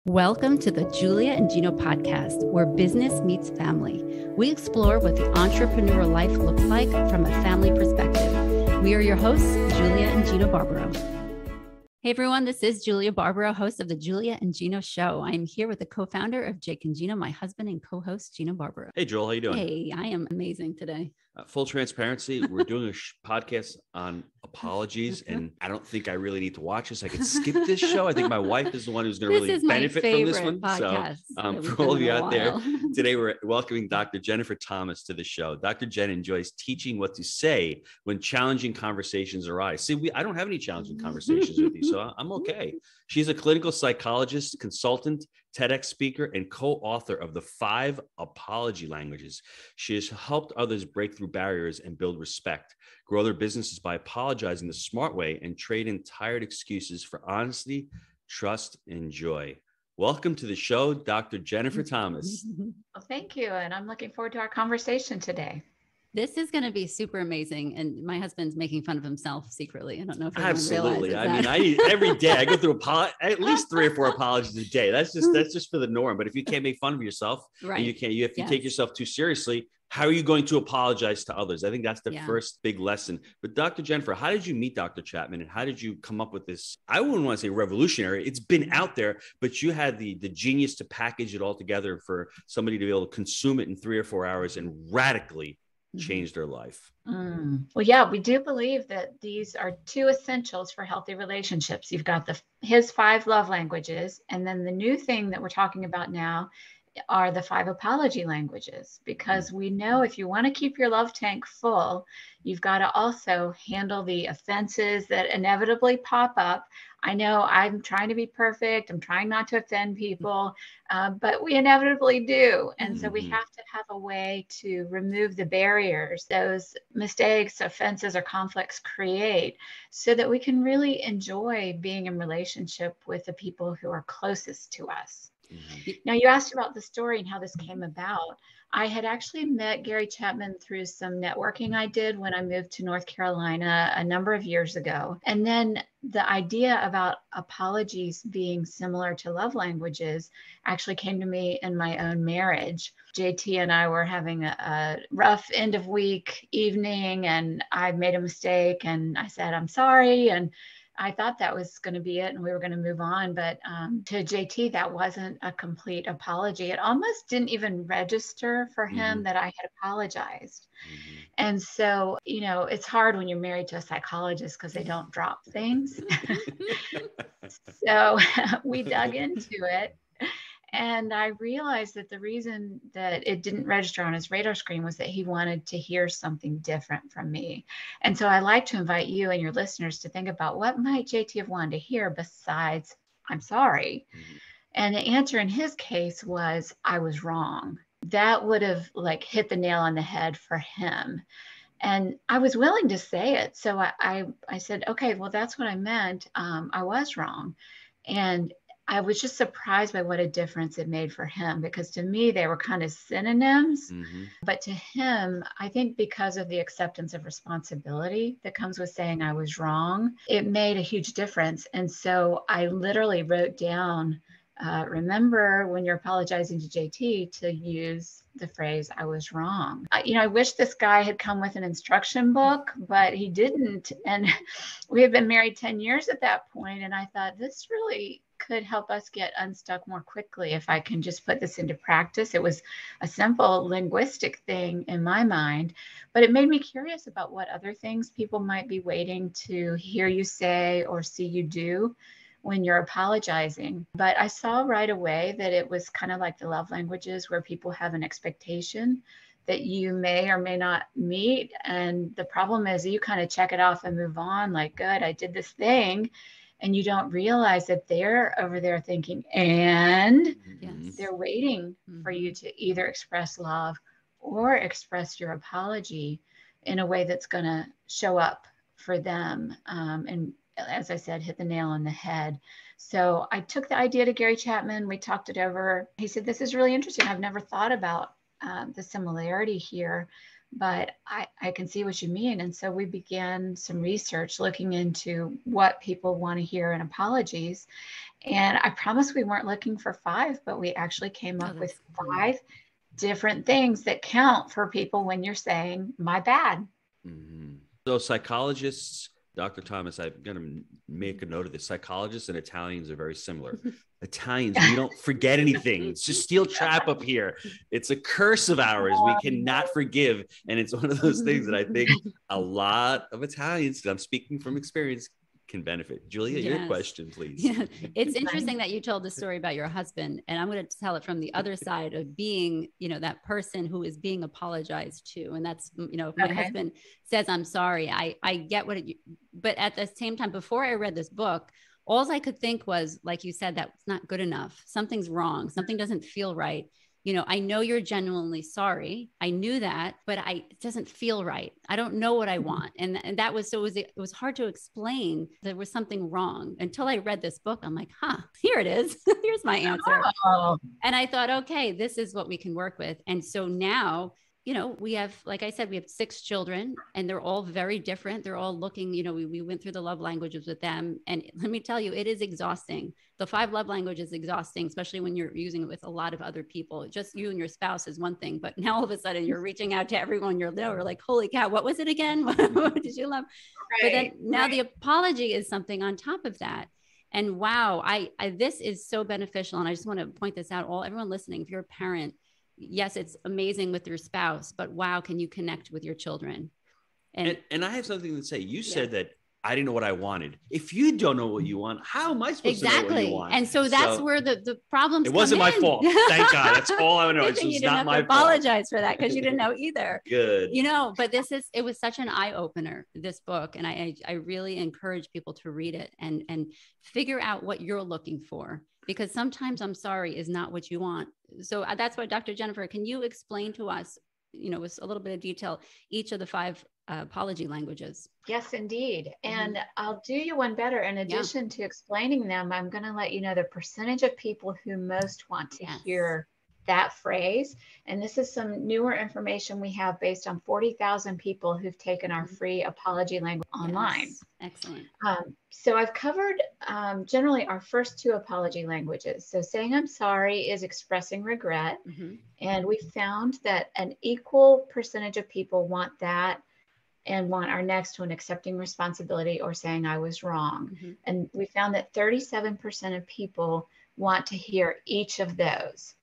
Welcome to the Julia and Gino podcast, where business meets family. We explore what the entrepreneur life looks like from a family perspective. We are your hosts, Julia and Gino Barbaro. Hey everyone, this is Julia Barbaro, host of the Julia and Gino Show. I'm here with the co-founder of Jake and Gino, my husband and co-host, Gino Barbaro. Hey Joel, how you doing? Hey, I am amazing today. Full transparency, we're doing a podcast on apologies, and I don't think I really need to watch this. I could skip this show. I think my wife is the one who's going to really benefit from this one. So for all of you out there, today we're welcoming Dr. Jennifer Thomas to the show. Dr. Jen enjoys teaching what to say when challenging conversations arise. See, I don't have any challenging conversations with you, so I'm okay. She's a clinical psychologist, consultant, TEDx speaker, and co-author of the 5 Apology Languages. She has helped others break through barriers and build respect, grow their businesses by apologizing the smart way, and trade in tired excuses for honesty, trust, and joy. Welcome to the show, Dr. Jennifer Thomas. Well, thank you. And I'm looking forward to our conversation today. This is going to be super amazing. And my husband's making fun of himself secretly. I don't know if absolutely. I mean, every day I go through at least 3 or 4 apologies a day. That's just for the norm. But if you can't make fun of yourself, right, and if you take yourself too seriously, how are you going to apologize to others? I think that's the first big lesson. But Dr. Jennifer, how did you meet Dr. Chapman, and how did you come up with this? I wouldn't want to say revolutionary. It's been out there, but you had the genius to package it all together for somebody to be able to consume it in 3 or 4 hours and radically change their life. Well, yeah, we do believe that these are 2 essentials for healthy relationships. You've got his 5 love languages, and then the new thing that we're talking about now are the 5 apology languages, because we know if you want to keep your love tank full, you've got to also handle the offenses that inevitably pop up. I know I'm trying to be perfect. I'm trying not to offend people, but we inevitably do. And so we have to have a way to remove the barriers those mistakes, offenses, or conflicts create, so that we can really enjoy being in relationship with the people who are closest to us. Now, you asked about the story and how this came about. I had actually met Gary Chapman through some networking I did when I moved to North Carolina a number of years ago. And then the idea about apologies being similar to love languages actually came to me in my own marriage. JT and I were having a rough end of week evening, and I made a mistake, and I said, I'm sorry. And I thought that was going to be it and we were going to move on. But to JT, that wasn't a complete apology. It almost didn't even register for him that I had apologized. And so, it's hard when you're married to a psychologist because they don't drop things. So we dug into it. And I realized that the reason that it didn't register on his radar screen was that he wanted to hear something different from me. And so I'd like to invite you and your listeners to think about, what might JT have wanted to hear besides, I'm sorry? And the answer in his case was, I was wrong. That would have hit the nail on the head for him. And I was willing to say it. So I said, okay, well, that's what I meant. I was wrong. And I was just surprised by what a difference it made for him, because to me, they were kind of synonyms. But to him, I think because of the acceptance of responsibility that comes with saying I was wrong, it made a huge difference. And so I literally wrote down, remember when you're apologizing to JT to use the phrase, I was wrong. I wish this guy had come with an instruction book, but he didn't. And we had been married 10 years at that point. And I thought, this really could help us get unstuck more quickly if I can just put this into practice. It was a simple linguistic thing in my mind, but it made me curious about what other things people might be waiting to hear you say or see you do when you're apologizing. But I saw right away that it was kind of like the love languages, where people have an expectation that you may or may not meet. And the problem is you kind of check it off and move on, like, good, I did this thing. And you don't realize that they're over there thinking, and they're waiting for you to either express love or express your apology in a way that's going to show up for them. And as I said, hit the nail on the head. So I took the idea to Gary Chapman. We talked it over. He said, this is really interesting. I've never thought about the similarity here. but I can see what you mean. And so we began some research looking into what people want to hear in apologies. And I promise we weren't looking for 5, but we actually came up with 5 different things that count for people when you're saying my bad. Mm-hmm. So psychologists, Dr. Thomas, I'm going to make a note of this. Psychologists and Italians are very similar. Italians, we don't forget anything. It's just steel trap up here. It's a curse of ours. We cannot forgive. And it's one of those things that I think a lot of Italians, I'm speaking from experience, can benefit. Julia, your question, please. Yeah. It's interesting that you told the story about your husband, and I'm going to tell it from the other side of being, that person who is being apologized to. And that's, if my husband says, I'm sorry, I get what but at the same time, before I read this book, all I could think was, like you said, that's not good enough. Something's wrong. Something doesn't feel right. I know you're genuinely sorry. I knew that, but it doesn't feel right. I don't know what I want. And that was, so it was hard to explain there was something wrong until I read this book. I'm like, here it is. Here's my answer. Oh. And I thought, okay, this is what we can work with. And so now, we have, like I said, we have 6 children and they're all very different. They're all looking, we went through the love languages with them. And let me tell you, it is exhausting. The 5 love languages is exhausting, especially when you're using it with a lot of other people. Just you and your spouse is one thing, but now all of a sudden you're reaching out to everyone you're like, holy cow, what was it again? What did you love? Right, but then now the apology is something on top of that. And wow, this is so beneficial. And I just want to point this out, everyone listening, if you're a parent, yes, it's amazing with your spouse, but wow, can you connect with your children? And I have something to say. You said that I didn't know what I wanted. If you don't know what you want, how am I supposed to know what you want? And so that's where the problems It wasn't my fault. Thank God. That's all I know. It's just not my fault. Apologize for that because you didn't know either. Good. But it was such an eye opener, this book. And I really encourage people to read it and figure out what you're looking for. Because sometimes I'm sorry is not what you want. So that's why, Dr. Jennifer, can you explain to us, with a little bit of detail, each of the 5 apology languages? Yes, indeed. And I'll do you one better. In addition to explaining them, I'm going to let you know the percentage of people who most want to hear that phrase. And this is some newer information we have based on 40,000 people who've taken our free apology language online. Yes. Excellent. So I've covered generally our first 2 apology languages. So saying I'm sorry is expressing regret. And we found that an equal percentage of people want that and want our next one, accepting responsibility or saying I was wrong. And we found that 37% of people want to hear each of those.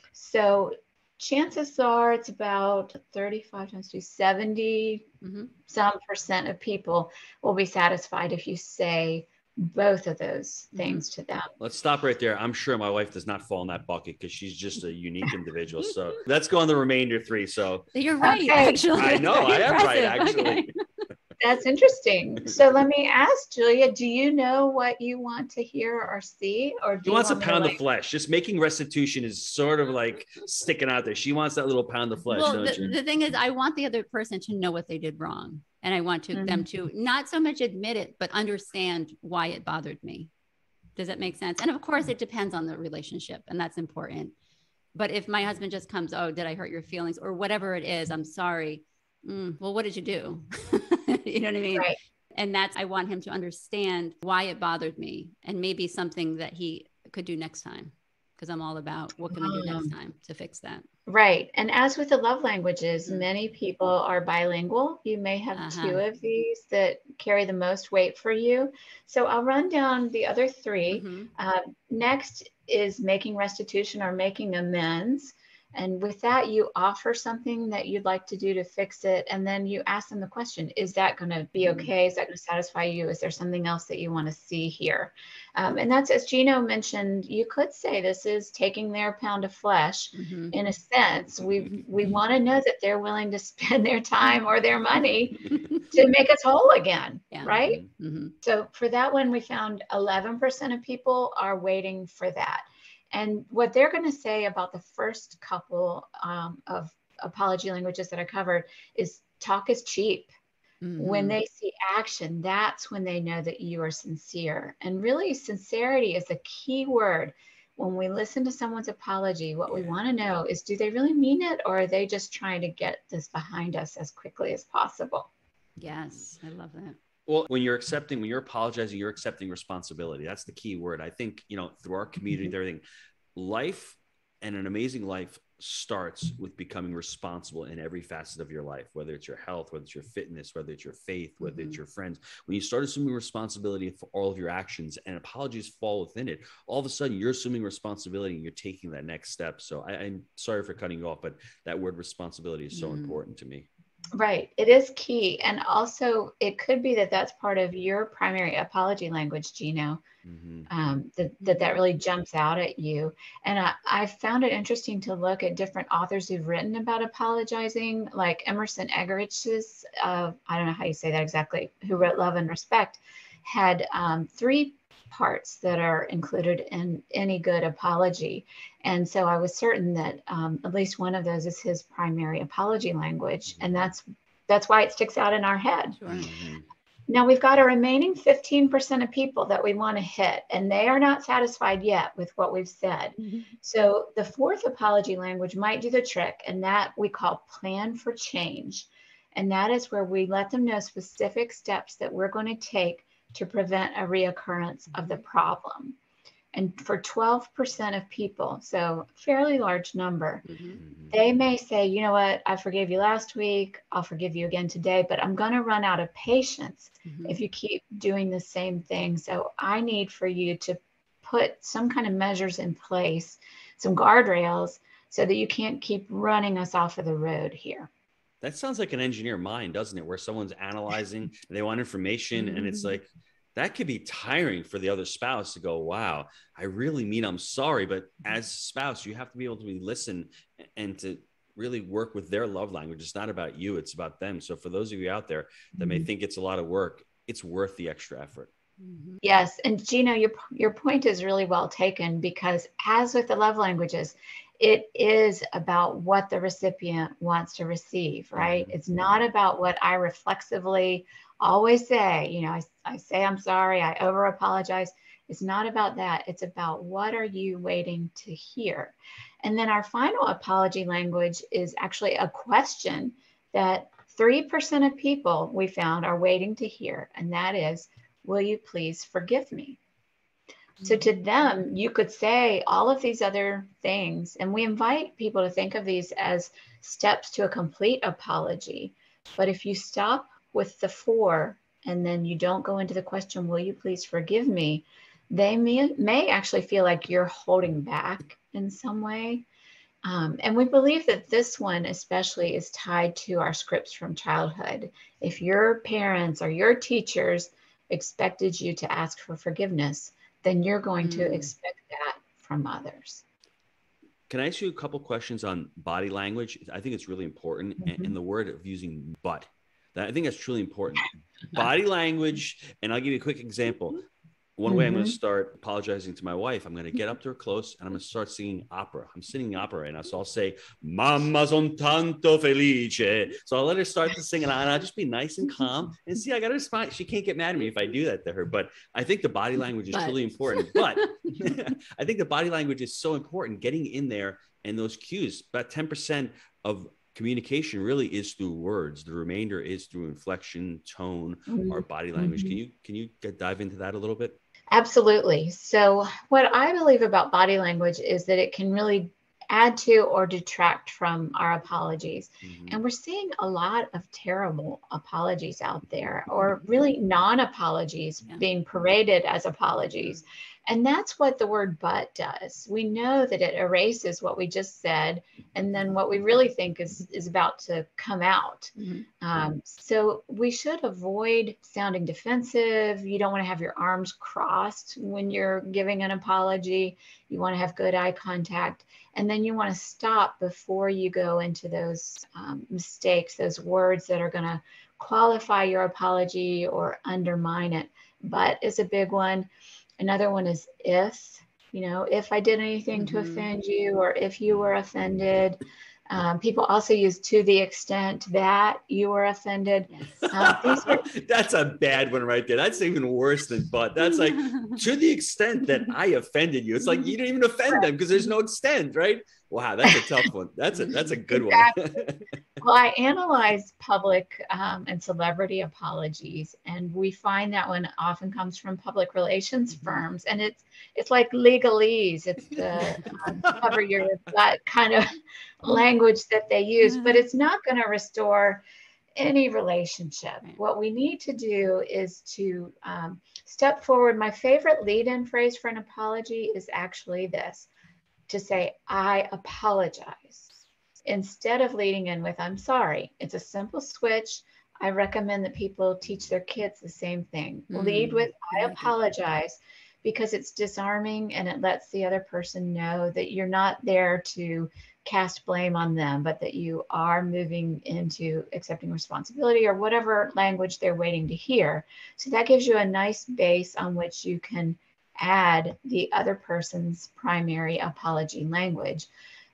So chances are it's about 35 times 2, 70 some percent of people will be satisfied if you say both of those things to them. Let's stop right there. I'm sure my wife does not fall in that bucket because she's just a unique individual. So let's go on the remainder 3. So you're right, actually. I know, I am right, actually. Okay. That's interesting. So let me ask, Julia, do you know what you want to hear or see? Or do she wants a pound of flesh. Just making restitution is sort of like sticking out there. She wants that little pound of flesh. Well, the thing is, I want the other person to know what they did wrong. And I want them to not so much admit it, but understand why it bothered me. Does that make sense? And of course, it depends on the relationship, and that's important. But if my husband just comes, oh, did I hurt your feelings? Or whatever it is, I'm sorry. Well, what did you do? You know what I mean? Right. And I want him to understand why it bothered me and maybe something that he could do next time. Because I'm all about what can I do next time to fix that. Right. And as with the love languages, many people are bilingual. You may have 2 of these that carry the most weight for you. So I'll run down the other 3. Next is making restitution or making amends. And with that, you offer something that you'd like to do to fix it. And then you ask them the question, is that going to be okay? Is that going to satisfy you? Is there something else that you want to see here? And that's, as Gino mentioned, you could say this is taking their pound of flesh in a sense. We want to know that they're willing to spend their time or their money to make us whole again, right? So for that one, we found 11% of people are waiting for that. And what they're going to say about the first couple of apology languages that I covered is talk is cheap. When they see action, that's when they know that you are sincere. And really, sincerity is a key word when we listen to someone's apology, what we want to know is, do they really mean it, or are they just trying to get this behind us as quickly as possible? Yes, I love that. Well, when you're apologizing, you're accepting responsibility. That's the key word. I think, through our community, everything, life and an amazing life starts with becoming responsible in every facet of your life, whether it's your health, whether it's your fitness, whether it's your faith, whether it's your friends. When you start assuming responsibility for all of your actions and apologies fall within it, all of a sudden you're assuming responsibility and you're taking that next step. So I'm sorry for cutting you off, but that word responsibility is so important to me. Right. It is key. And also it could be that that's part of your primary apology language, Gino, that really jumps out at you. And I found it interesting to look at different authors who've written about apologizing, like Emerson Eggerich's, I don't know how you say that exactly, who wrote Love and Respect, had 3 parts that are included in any good apology. And so I was certain that at least one of those is his primary apology language. And that's why it sticks out in our head. Sure. Now we've got a remaining 15% of people that we want to hit, and they are not satisfied yet with what we've said. So the 4th apology language might do the trick, and that we call plan for change. And that is where we let them know specific steps that we're going to take to prevent a reoccurrence of the problem. And for 12% of people, so fairly large number, they may say, you know what, I forgave you last week, I'll forgive you again today, but I'm going to run out of patience if you keep doing the same thing. So I need for you to put some kind of measures in place, some guardrails, so that you can't keep running us off of the road here. That sounds like an engineer mind, doesn't it? Where someone's analyzing and they want information, and it's like, that could be tiring for the other spouse to go, wow, I really mean I'm sorry. But as a spouse, you have to be able to listen and to really work with their love language. It's not about you, it's about them. So for those of you out there that may think it's a lot of work, it's worth the extra effort. Yes. And Gino, your point is really well taken, because as with the love languages, it is about what the recipient wants to receive, right? It's not about what I reflexively always say. I say I'm sorry, I over apologize. It's not about that. It's about what are you waiting to hear? And then our final apology language is actually a question that 3% of people we found are waiting to hear. And that is, will you please forgive me? So to them, you could say all of these other things, and we invite people to think of these as steps to a complete apology. But if you stop with the 4 and then you don't go into the question, will you please forgive me? They may actually feel like you're holding back in some way. And we believe that this one especially is tied to our scripts from childhood. If your parents or your teachers expected you to ask for forgiveness, then you're going to expect that from others. Can I ask you a couple questions on body language? I think it's really important. And the word of using but. I think that's truly important. Body language. And I'll give you a quick example. One way I'm going to start apologizing to my wife, I'm going to get up to her close and I'm going to start singing opera. I'm singing opera right now. So I'll say, Mamma son tanto felice. So I'll let her start to sing and I'll just be nice and calm. And see, I got to respond. She can't get mad at me if I do that to her. But I think the body language is truly important. But I think the body language is so important, getting in there and those cues. About 10% of communication really is through words. The remainder is through inflection, tone, or body language. Can you dive into that a little bit? Absolutely. So what I believe about body language is that it can really add to or detract from our apologies. And we're seeing a lot of terrible apologies out there, or really non-apologies being paraded as apologies. And that's what the word but does. We know that it erases what we just said, and then what we really think is about to come out. So we should avoid sounding defensive. You don't want to have your arms crossed when you're giving an apology. You want to have good eye contact. And then you want to stop before you go into those mistakes, those words that are going to qualify your apology or undermine it. But is a big one. Another one is if I did anything to offend you, or if you were offended. People also use to the extent that you were offended. That's a bad one right there. That's even worse than but. That's like to the extent that I offended you. It's like you didn't even offend them because there's no extent, right? Wow, that's a tough one. That's a good one. Well, I analyzed public and celebrity apologies, and we find that one often comes from public relations firms, and it's like legalese. It's the cover your butt kind of language that they use, but it's not going to restore any relationship. Right. What we need to do is to step forward. My favorite lead-in phrase for an apology is actually this, to say, I apologize, instead of leading in with, I'm sorry. It's a simple switch. I recommend that people teach their kids the same thing. Lead with, I apologize, because it's disarming and it lets the other person know that you're not there to cast blame on them, but that you are moving into accepting responsibility or whatever language they're waiting to hear. So that gives you a nice base on which you can add the other person's primary apology language.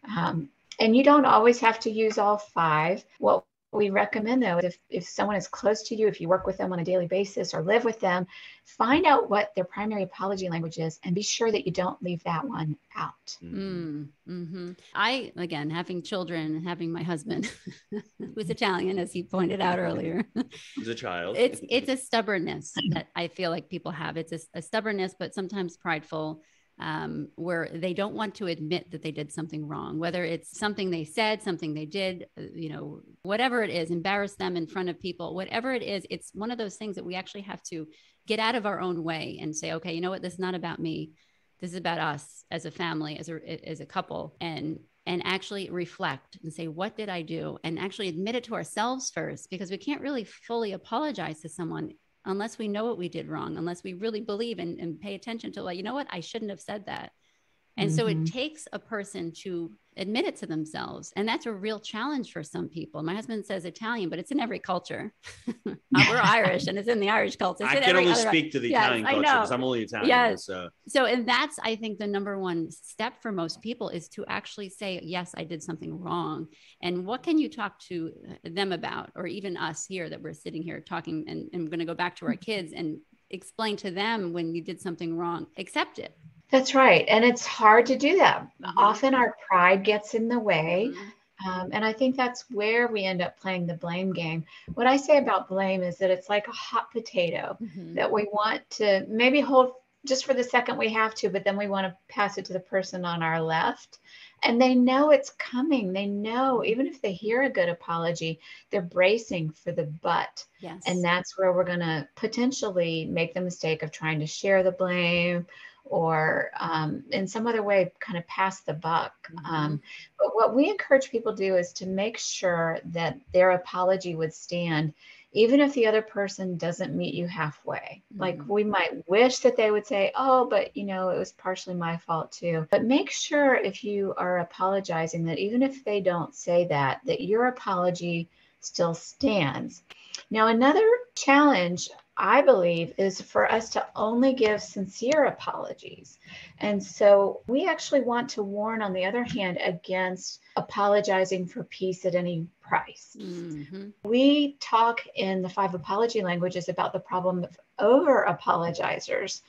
And you don't always have to use all 5. What we recommend, though, is if someone is close to you, if you work with them on a daily basis or live with them, find out what their primary apology language is and be sure that you don't leave that one out. Mm-hmm. I, again, having children and having my husband, who's Italian, as he pointed out earlier. He's a child. It's a stubbornness that I feel like people have. It's a stubbornness, but sometimes prideful. Where they don't want to admit that they did something wrong, whether it's something they said, something they did, whatever it is, embarrass them in front of people, whatever it is, it's one of those things that we actually have to get out of our own way and say, okay, you know what, this is not about me. This is about us as a family, as a couple, and actually reflect and say, what did I do? And actually admit it to ourselves first, because we can't really fully apologize to someone unless we know what we did wrong, unless we really believe and pay attention to, like, you know what, I shouldn't have said that. And so it takes a person to admit it to themselves. And that's a real challenge for some people. My husband says Italian, but it's in every culture. We're Irish and it's in the Irish culture. I can only speak to the Italian culture because I'm only Italian. Yes. So, and that's, I think, the number one step for most people is to actually say, yes, I did something wrong. And what can you talk to them about? Or even us here that we're sitting here talking, and I'm going to go back to our kids and explain to them when you did something wrong, accept it. That's right. And it's hard to do that. Often our pride gets in the way. And I think that's where we end up playing the blame game. What I say about blame is that it's like a hot potato that we want to maybe hold just for the second we have to, but then we want to pass it to the person on our left. And they know it's coming. They know, even if they hear a good apology, they're bracing for the but. Yes. And that's where we're going to potentially make the mistake of trying to share the blame or in some other way kind of pass the buck. But what we encourage people to do is to make sure that their apology would stand, even if the other person doesn't meet you halfway. Like, we might wish that they would say, oh, but it was partially my fault too. But make sure, if you are apologizing, that even if they don't say that your apology still stands. Now, another challenge, I believe, is for us to only give sincere apologies. And so we actually want to warn, on the other hand, against apologizing for peace at any price. We talk in the 5 apology languages about the problem of over apologizers.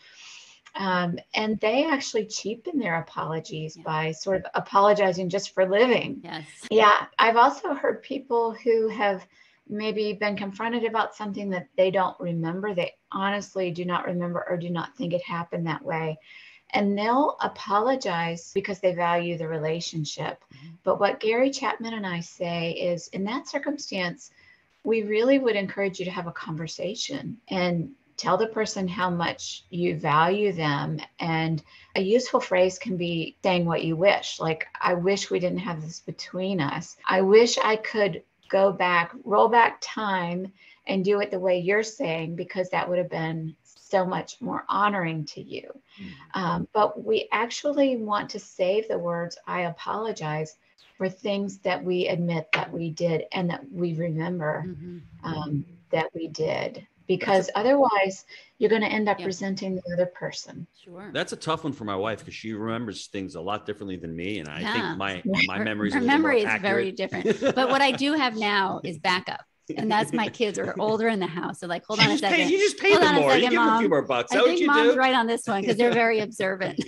And they actually cheapen their apologies by sort of apologizing just for living. Yes. Yeah. I've also heard people who have maybe been confronted about something that they don't remember. They honestly do not remember or do not think it happened that way. And they'll apologize because they value the relationship. But what Gary Chapman and I say is, in that circumstance, we really would encourage you to have a conversation and tell the person how much you value them. And a useful phrase can be saying what you wish. Like, I wish we didn't have this between us. I wish I could go back, roll back time and do it the way you're saying, because that would have been so much more honoring to you. But we actually want to save the words, I apologize, for things that we admit that we did and that we remember that we did. because otherwise you're going to end up resenting the other person. Sure. That's a tough one for my wife because she remembers things a lot differently than me. And I think my memory is very different. But what I do have now is backup. And that's my kids are older in the house. They're like, hold on a second. You just pay them more. You give them a few more bucks. I think Mom's right on this one because they're very observant.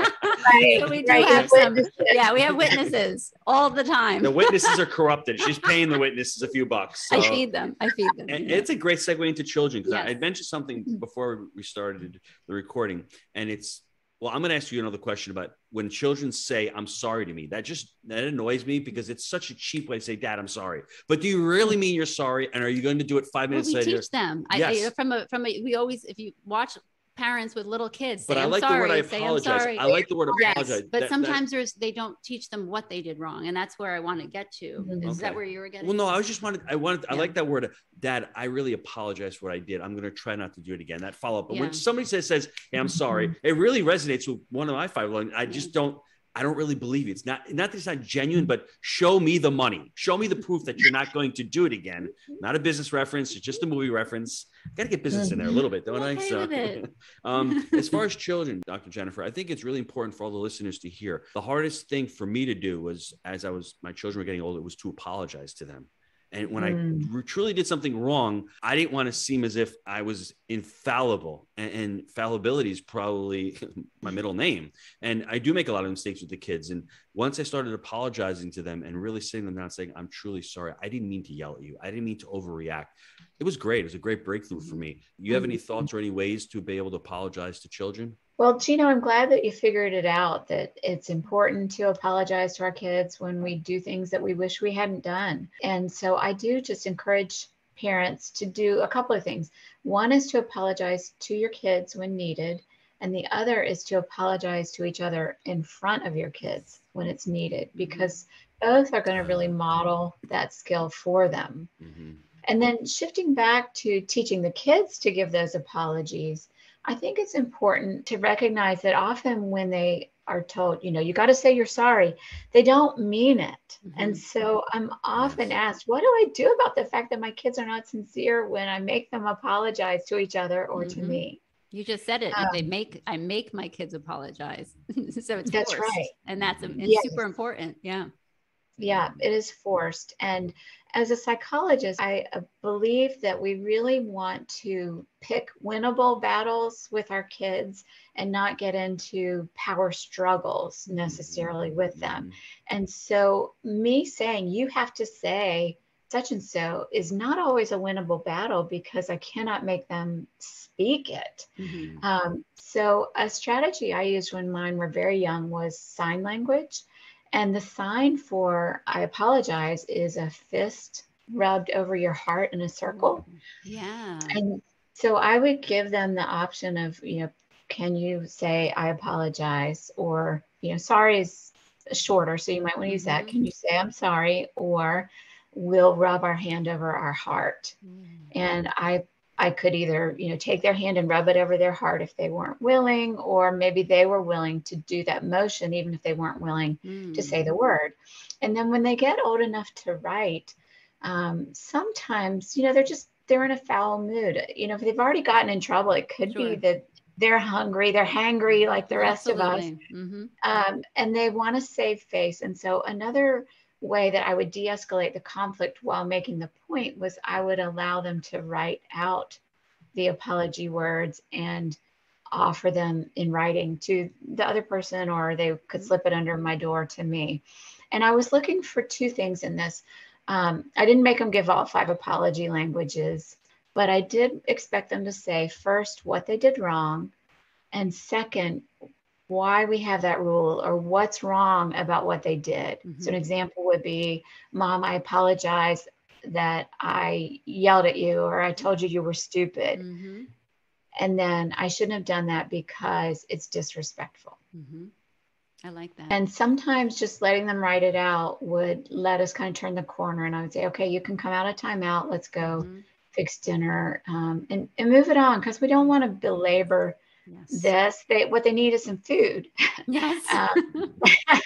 So we do have some. Yeah, we have witnesses all the time. The witnesses are corrupted. She's paying the witnesses a few bucks. So. I feed them. And it's a great segue into children because I mentioned something before we started the recording, and it's. Well, I'm going to ask you another question about when children say, I'm sorry to me. That annoys me because it's such a cheap way to say, Dad, I'm sorry. But do you really mean you're sorry? And are you going to do it 5 minutes later? We teach them. Yes. We always, if you watch parents with little kids, but I like the word I apologize. I like the word apologize. But sometimes they don't teach them what they did wrong. And that's where I want to get to. Is that where you were getting? Well, no, I like that word. Dad, I really apologize for what I did. I'm going to try not to do it again. That follow-up. But when somebody says, hey, I'm sorry, it really resonates with one of my 5 lines. I don't really believe it. It's not that it's not genuine, but show me the money. Show me the proof that you're not going to do it again. Not a business reference. It's just a movie reference. Got to get business in there a little bit, don't I? So, as far as children, Dr. Jennifer, I think it's really important for all the listeners to hear. The hardest thing for me to do was, my children were getting older, was to apologize to them. And when I truly did something wrong, I didn't want to seem as if I was infallible. And fallibility is probably my middle name. And I do make a lot of mistakes with the kids. And once I started apologizing to them and really sitting them down and saying, I'm truly sorry. I didn't mean to yell at you. I didn't mean to overreact. It was great. It was a great breakthrough for me. You have any thoughts or any ways to be able to apologize to children? Well, Gino, I'm glad that you figured it out, that it's important to apologize to our kids when we do things that we wish we hadn't done. And so I do just encourage parents to do a couple of things. One is to apologize to your kids when needed. And the other is to apologize to each other in front of your kids when it's needed, because both are going to really model that skill for them. And then shifting back to teaching the kids to give those apologies, I think it's important to recognize that often when they are told, you got to say you're sorry, they don't mean it. And so I'm often asked, what do I do about the fact that my kids are not sincere when I make them apologize to each other or to me? You just said it. I make my kids apologize. So it's that's forced. Right. And that's super important. Yeah. Yeah, it is forced. And as a psychologist, I believe that we really want to pick winnable battles with our kids and not get into power struggles necessarily with them. And so me saying, you have to say such and so is not always a winnable battle because I cannot make them speak it. So a strategy I used when mine were very young was sign language. And the sign for I apologize is a fist rubbed over your heart in a circle. Yeah. And so I would give them the option of, can you say I apologize? Or, sorry is shorter, so you might want to use that. Can you say I'm sorry? Or we'll rub our hand over our heart. And I could either, take their hand and rub it over their heart if they weren't willing, or maybe they were willing to do that motion, even if they weren't willing to say the word. And then when they get old enough to write, sometimes, they're in a foul mood. If they've already gotten in trouble, it could be that they're hungry, they're hangry like the rest of us. And they want to save face. And so another way that I would de-escalate the conflict while making the point was I would allow them to write out the apology words and offer them in writing to the other person, or they could slip it under my door to me. And I was looking for 2 things in this. I didn't make them give all 5 apology languages, but I did expect them to say first what they did wrong, and second, why we have that rule or what's wrong about what they did. So an example would be, Mom, I apologize that I yelled at you or I told you you were stupid. And then I shouldn't have done that because it's disrespectful. I like that. And sometimes just letting them write it out would let us kind of turn the corner. And I would say, okay, you can come out of timeout. Let's go fix dinner and move it on, because we don't want to belabor this. What they need is some food. Yes.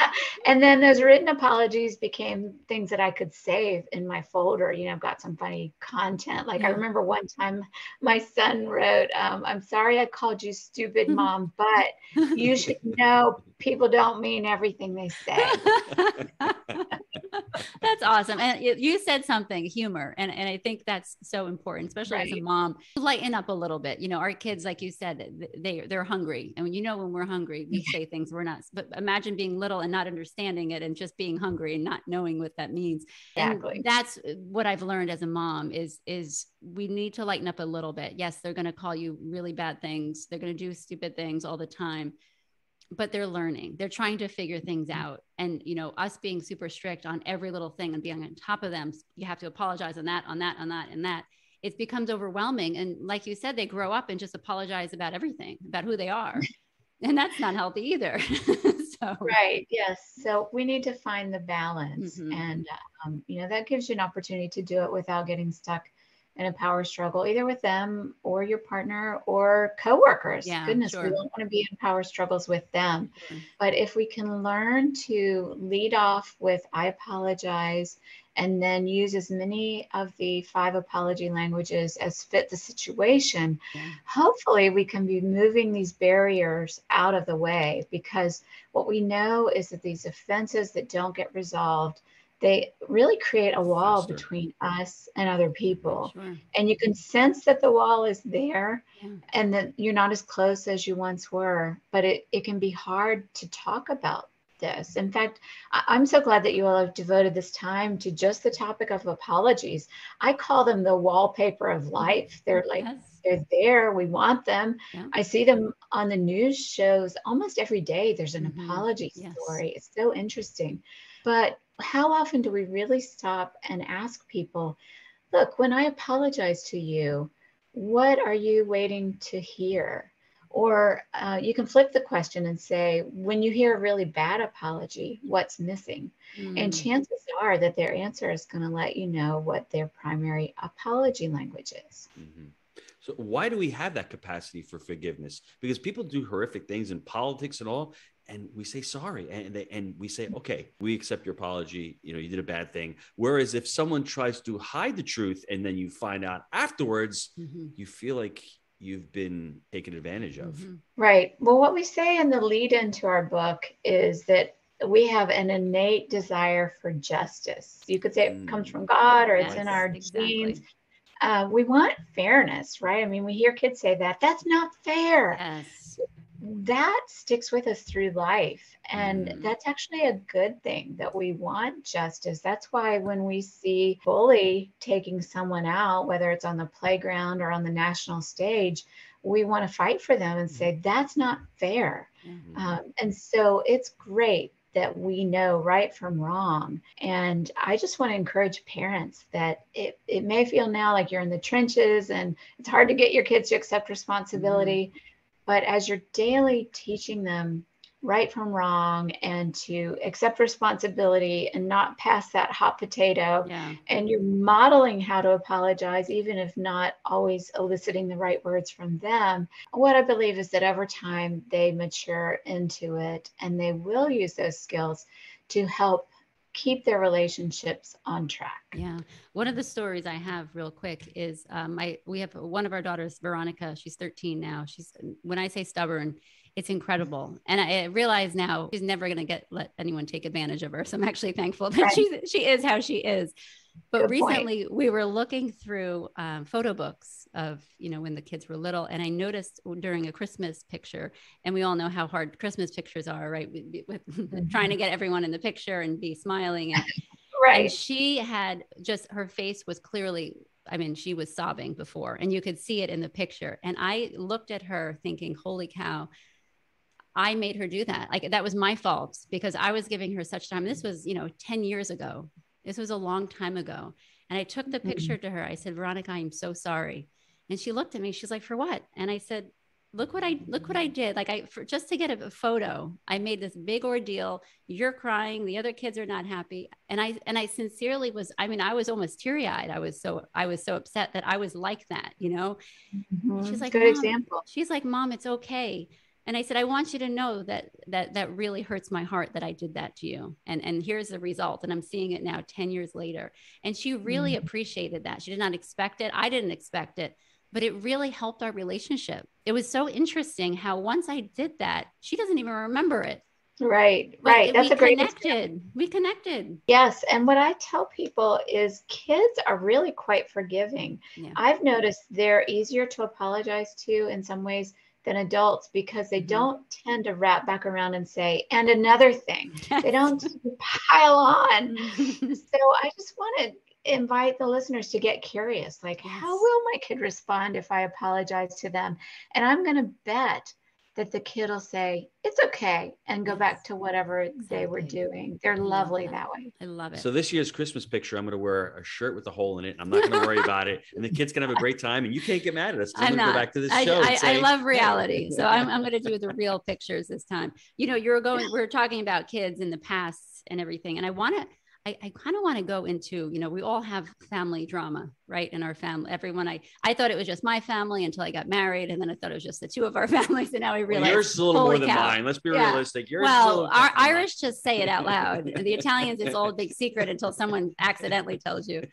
And then those written apologies became things that I could save in my folder. I've got some funny content. Like I remember one time my son wrote, I'm sorry I called you stupid, Mom, but you should know people don't mean everything they say. That's awesome. And you said something, humor. And I think that's so important, especially as a mom, to lighten up a little bit. Our kids, like you said, they're hungry. And when we're hungry, we say things we're not, but imagine being little and not understanding it and just being hungry and not knowing what that means. Exactly. And that's what I've learned as a mom is we need to lighten up a little bit. Yes, they're going to call you really bad things. They're going to do stupid things all the time. But they're learning, they're trying to figure things out. And, us being super strict on every little thing and being on top of them, you have to apologize on that. It becomes overwhelming. And like you said, they grow up and just apologize about everything, about who they are. And that's not healthy either. Right. Yes. So we need to find the balance. And, that gives you an opportunity to do it without getting stuck in a power struggle, either with them or your partner or coworkers. Goodness, we don't want to be in power struggles with them. But if we can learn to lead off with, I apologize, and then use as many of the 5 apology languages as fit the situation, hopefully we can be moving these barriers out of the way, because what we know is that these offenses that don't get resolved, they really create a wall between us and other people. And you can sense that the wall is there and that you're not as close as you once were, but it can be hard to talk about this. In fact, I'm so glad that you all have devoted this time to just the topic of apologies. I call them the wallpaper of life. They're like, they're there. We want them. I see them on the news shows almost every day. There's an apology story. It's so interesting. But how often do we really stop and ask people, look, when I apologize to you, what are you waiting to hear? Or you can flip the question and say, when you hear a really bad apology, what's missing? And chances are that their answer is going to let you know what their primary apology language is. So why do we have that capacity for forgiveness? Because people do horrific things in politics and all, and we say sorry, and we say, okay, we accept your apology. You did a bad thing. Whereas if someone tries to hide the truth and then you find out afterwards, you feel like you've been taken advantage of. Right. Well, what we say in the lead into our book is that we have an innate desire for justice. You could say it comes from God, or it's in our genes. We want fairness, right? I mean, we hear kids say that. That's not fair. Yes. That sticks with us through life. And that's actually a good thing, that we want justice. That's why when we see bully taking someone out, whether it's on the playground or on the national stage, we want to fight for them and say, that's not fair. And so it's great that we know right from wrong. And I just want to encourage parents that it may feel now like you're in the trenches and it's hard to get your kids to accept responsibility. But as you're daily teaching them right from wrong and to accept responsibility and not pass that hot potato, and you're modeling how to apologize, even if not always eliciting the right words from them, what I believe is that over time they mature into it and they will use those skills to help keep their relationships on track. Yeah. One of the stories I have real quick is we have one of our daughters, Veronica. She's 13 now. When I say stubborn, it's incredible. And I realize now she's never going to let anyone take advantage of her. So I'm actually thankful that she is how she is. But recently we were looking through photo books of, when the kids were little. And I noticed during a Christmas picture, and we all know how hard Christmas pictures are, right? With trying to get everyone in the picture and be smiling. And, and she had her face was clearly, she was sobbing before, and you could see it in the picture. And I looked at her thinking, holy cow, I made her do that. Like, that was my fault because I was giving her such time. This was, 10 years ago. This was a long time ago. And I took the picture to her. I said, Veronica, I'm so sorry. And she looked at me. She's like, for what? And I said, look what I did. Like just to get a photo, I made this big ordeal. You're crying. The other kids are not happy. And I sincerely was, I was almost teary eyed. I was so upset that I was like that, She's like, good example. She's like, Mom, it's okay. And I said, I want you to know that really hurts my heart that I did that to you. And here's the result. And I'm seeing it now 10 years later. And she really appreciated that. She did not expect it. I didn't expect it, but it really helped our relationship. It was so interesting how once I did that, she doesn't even remember it. Right. That's a great connected. We connected. Yes. And what I tell people is kids are really quite forgiving. Yeah. I've noticed they're easier to apologize to in some ways than adults because they don't tend to wrap back around and say, and another thing. Yes. They don't pile on. So I just want to invite the listeners to get curious, like, how will my kid respond if I apologize to them? And I'm going to bet that the kid will say, it's okay, and go back to whatever they were doing. They're lovely that way. I love it. So this year's Christmas picture, I'm going to wear a shirt with a hole in it. I'm not going to worry about it. And the kids can have a great time, and you can't get mad at us. I'm going to go back to this show. I love reality. So I'm going to do the real pictures this time. You know, we're talking about kids in the past and everything. And I kind of want to go into, you know, we all have family drama, right? In our family, everyone, I thought it was just my family until I got married. And then I thought it was just the two of our families. And now I realize yours is a little more than mine. Let's be realistic. Yours our Irish just say it out loud. The Italians, it's all a big secret until someone accidentally tells you.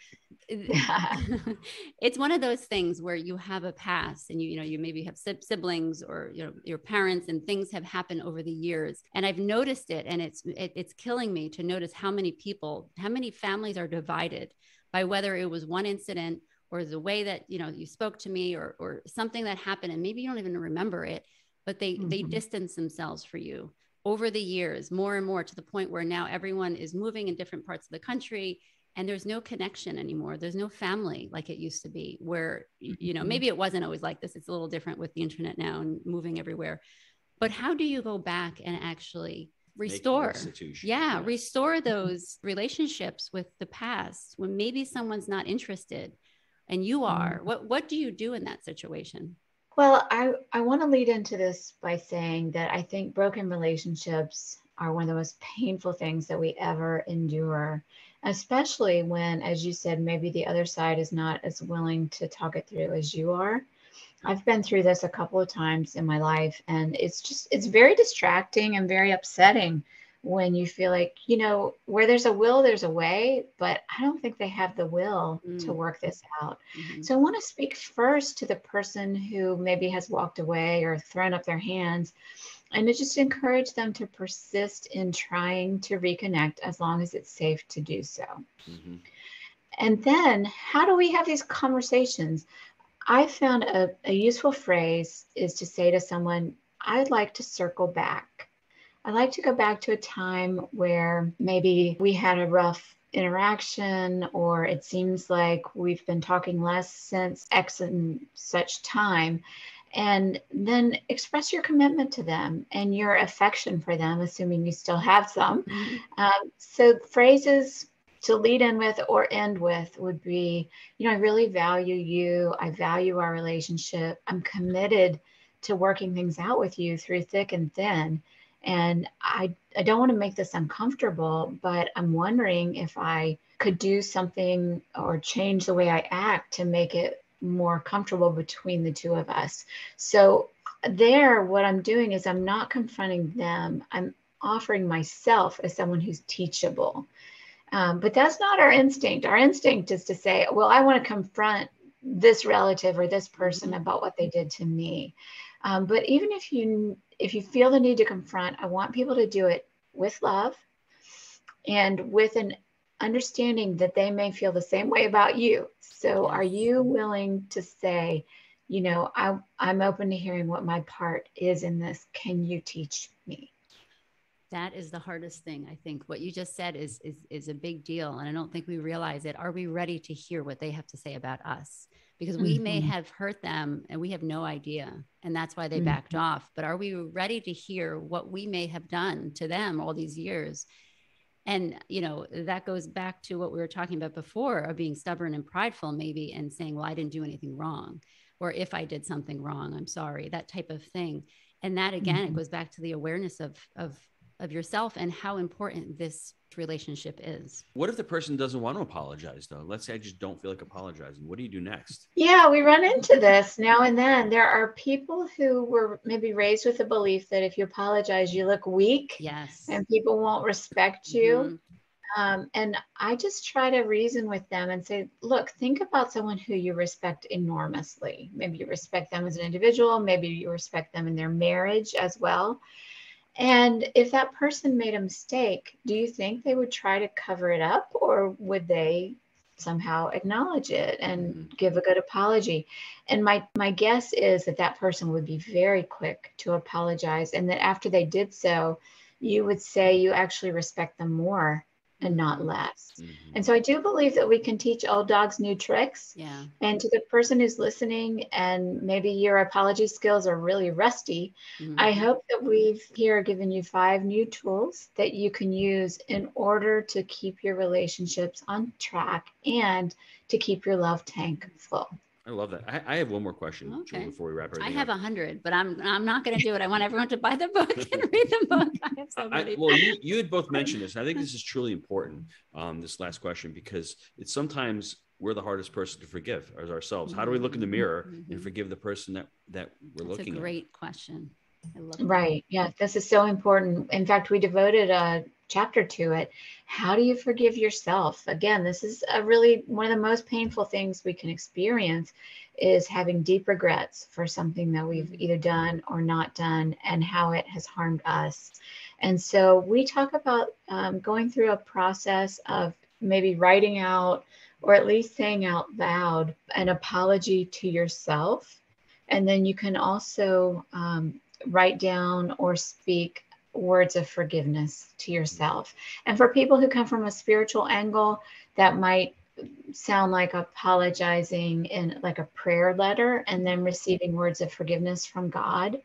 It's one of those things where you have a past and you maybe have siblings or your parents, and things have happened over the years, and I've noticed it, and it's killing me to notice how many families are divided by whether it was one incident or the way that you spoke to me or something that happened, and maybe you don't even remember it, but they distance themselves for you over the years more and more, to the point where now everyone is moving in different parts of the country. And there's no connection anymore. There's no family like it used to be, where, maybe it wasn't always like this. It's a little different with the internet now and moving everywhere. But how do you go back and actually restore those relationships with the past when maybe someone's not interested and you are? What do you do in that situation? Well, I want to lead into this by saying that I think broken relationships are one of the most painful things that we ever endure, especially when, as you said, maybe the other side is not as willing to talk it through as you are. I've been through this a couple of times in my life, and it's very distracting and very upsetting when you feel like, where there's a will, there's a way, but I don't think they have the will to work this out. So I want to speak first to the person who maybe has walked away or thrown up their hands, and to just encourage them to persist in trying to reconnect as long as it's safe to do so. And then how do we have these conversations? I found a useful phrase is to say to someone, I'd like to circle back. I'd like to go back to a time where maybe we had a rough interaction, or it seems like we've been talking less since X and such time. And then express your commitment to them and your affection for them, assuming you still have some. So phrases to lead in with or end with would be, I really value you. I value our relationship. I'm committed to working things out with you through thick and thin. And I don't want to make this uncomfortable, but I'm wondering if I could do something or change the way I act to make it more comfortable between the two of us. So what I'm doing is I'm not confronting them. I'm offering myself as someone who's teachable. But that's not our instinct. Our instinct is to say, well, I want to confront this relative or this person about what they did to me. But even if you feel the need to confront, I want people to do it with love and with an understanding that they may feel the same way about you. So are you willing to say, I'm open to hearing what my part is in this. Can you teach me? That is the hardest thing. I think what you just said is a big deal. And I don't think we realize it. Are we ready to hear what they have to say about us? Because we may have hurt them and we have no idea. And that's why they backed off. But are we ready to hear what we may have done to them all these years? And, that goes back to what we were talking about before, of being stubborn and prideful maybe, and saying, well, I didn't do anything wrong. Or if I did something wrong, I'm sorry, that type of thing. And that, again, it goes back to the awareness of of yourself and how important this relationship is. What if the person doesn't want to apologize though? Let's say I just don't feel like apologizing. What do you do next? Yeah, we run into this now and then. There are people who were maybe raised with the belief that if you apologize, you look weak. Yes. And people won't respect you. And I just try to reason with them and say, look, think about someone who you respect enormously. Maybe you respect them as an individual. Maybe you respect them in their marriage as well. And if that person made a mistake, do you think they would try to cover it up, or would they somehow acknowledge it and give a good apology? And my guess is that that person would be very quick to apologize, and that after they did so, you would say you actually respect them more and not less. And so I do believe that we can teach old dogs new tricks. Yeah. And to the person who's listening, and maybe your apology skills are really rusty, I hope that we've here given you 5 new tools that you can use in order to keep your relationships on track and to keep your love tank full. I love that. I have one more question, Julie, before we wrap everything up. I have 100, but I'm not going to do it. I want everyone to buy the book and read the book. I have so many. Well, you had both mentioned this. And I think this is truly important, this last question, because it's sometimes we're the hardest person to forgive as ourselves. How do we look in the mirror and forgive the person that we're looking at? That's a great question. I love that. Right. Yeah, this is so important. In fact, we devoted a chapter to it. How do you forgive yourself? Again, this is one of the most painful things we can experience, is having deep regrets for something that we've either done or not done and how it has harmed us. And so we talk about going through a process of maybe writing out, or at least saying out loud, an apology to yourself. And then you can also write down or speak words of forgiveness to yourself. And for people who come from a spiritual angle, that might sound like apologizing in like a prayer letter and then receiving words of forgiveness from God.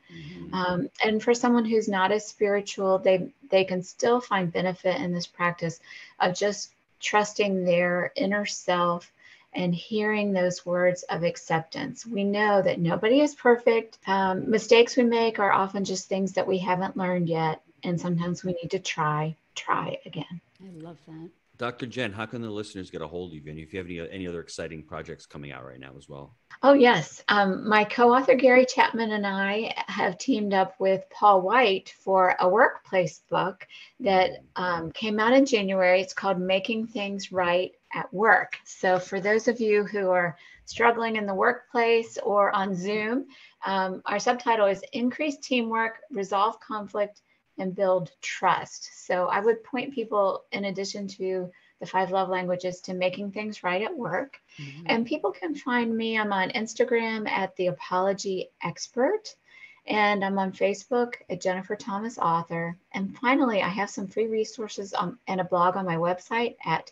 And for someone who's not as spiritual, they can still find benefit in this practice of just trusting their inner self and hearing those words of acceptance. We know that nobody is perfect. Mistakes we make are often just things that we haven't learned yet. And sometimes we need to try again. I love that. Dr. Jen, how can the listeners get a hold of you? And if you have any other exciting projects coming out right now as well? Oh, yes. My co-author, Gary Chapman, and I have teamed up with Paul White for a workplace book that came out in January. It's called Making Things Right at Work. So for those of you who are struggling in the workplace or on Zoom, our subtitle is Increase Teamwork, Resolve Conflict, and Build Trust. So I would point people, in addition to the 5 love languages, to Making Things Right at Work. And people can find me. I'm on Instagram at The Apology Expert, and I'm on Facebook at Jennifer Thomas Author. And finally, I have some free resources and a blog on my website at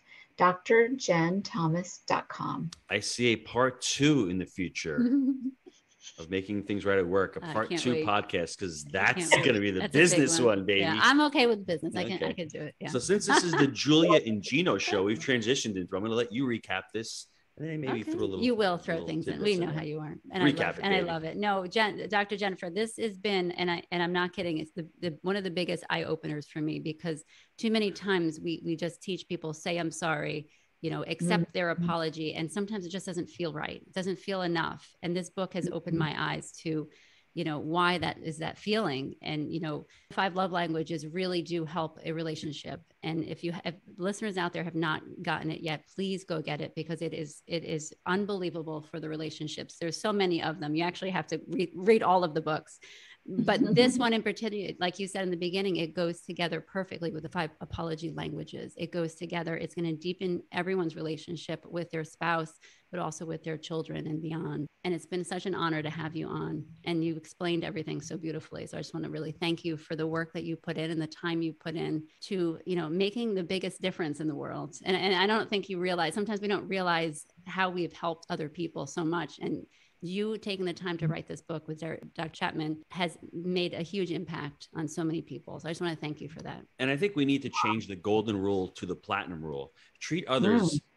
drjenthomas.com. I see a part 2 in the future of Making Things Right at Work, a part 2 podcast, because that's going to be the business one, baby. Yeah, I'm okay with business. I can do it. Yeah. So since this is the Julia and Gino show, we've transitioned into, I'm going to let you recap this. And then maybe throw a little. You will throw things in. We know how you are, and I love it. No, Dr. Jennifer, this has been, and I'm not kidding. It's the one of the biggest eye openers for me, because too many times we just teach people, say I'm sorry, accept their apology, and sometimes it just doesn't feel right. It doesn't feel enough. And this book has opened my eyes to, why that is that feeling. And 5 love languages really do help a relationship. And if listeners out there have not gotten it yet, please go get it, because it is unbelievable for the relationships. There's so many of them. You actually have to read all of the books. But this one in particular, like you said in the beginning, it goes together perfectly with the 5 apology languages. It goes together. It's going to deepen everyone's relationship with their spouse, but also with their children and beyond. And it's been such an honor to have you on, and you explained everything so beautifully. So I just want to really thank you for the work that you put in and the time you put in to, making the biggest difference in the world. And I don't think you realize, sometimes we don't realize how we've helped other people so much. And you taking the time to write this book with Dr. Chapman has made a huge impact on so many people. So I just want to thank you for that. And I think we need to change the golden rule to the platinum rule. Treat others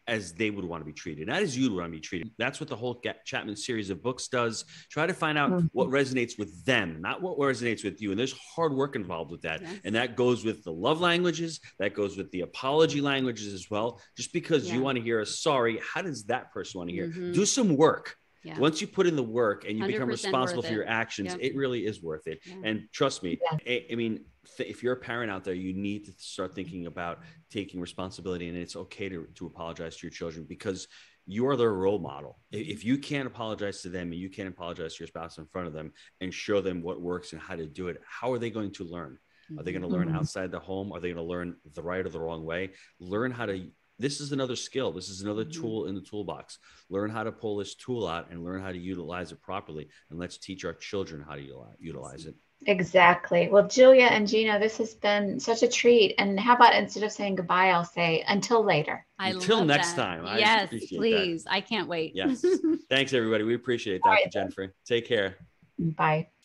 as they would want to be treated, not as you would want to be treated. That's what the whole Chapman series of books does. Try to find out what resonates with them, not what resonates with you. And there's hard work involved with that. Yes. And that goes with the love languages. That goes with the apology languages as well. Just because you want to hear a sorry, how does that person want to hear? Do some work. Yeah. Once you put in the work and you become responsible for your actions, it really is worth it. Yeah. And trust me, I mean, if you're a parent out there, you need to start thinking about taking responsibility, and it's okay to apologize to your children, because you are their role model. If you can't apologize to them and you can't apologize to your spouse in front of them and show them what works and how to do it, how are they going to learn? Are they going to learn outside the home? Are they going to learn the right or the wrong way? Learn how to. This is another skill. This is another tool in the toolbox. Learn how to pull this tool out and learn how to utilize it properly. And let's teach our children how to utilize it. Exactly. Well, Julia and Gino, this has been such a treat. And how about instead of saying goodbye, I'll say until later. Until next time. Yes, please. That. I can't wait. Yes. Thanks, everybody. We appreciate it, Dr. Jennifer. Take care. Bye.